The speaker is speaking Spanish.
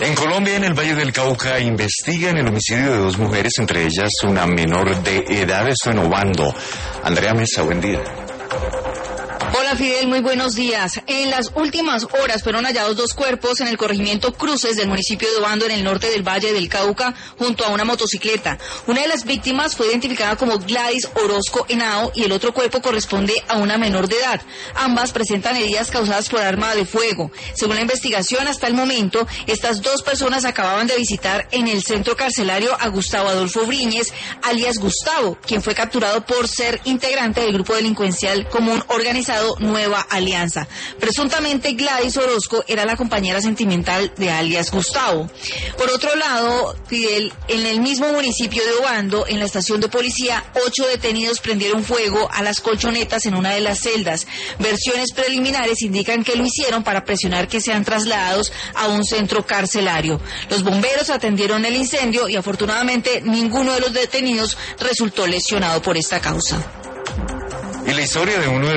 En Colombia, en el Valle del Cauca, investigan el homicidio de 2 mujeres, entre ellas una menor de edad. Esto en Obando. Andrea Mesa, buen día. Hola Fidel, muy buenos días. En las últimas horas fueron hallados 2 cuerpos en el corregimiento Cruces del municipio de Obando, en el norte del Valle del Cauca, junto a una motocicleta. Una de las víctimas fue identificada como Gladys Orozco Henao y el otro cuerpo corresponde a una menor de edad. Ambas presentan heridas causadas por arma de fuego. Según la investigación, hasta el momento, estas 2 personas acababan de visitar en el centro carcelario a Gustavo Adolfo Briñez, alias Gustavo, quien fue capturado por ser integrante del grupo delincuencial común organizado Nueva Alianza. Presuntamente Gladys Orozco era la compañera sentimental de alias Gustavo. Por otro lado, Fidel, en el mismo municipio de Obando, en la estación de policía, 8 detenidos prendieron fuego a las colchonetas en una de las celdas. Versiones preliminares indican que lo hicieron para presionar que sean trasladados a un centro carcelario. Los bomberos atendieron el incendio y afortunadamente ninguno de los detenidos resultó lesionado por esta causa. Y la historia de uno de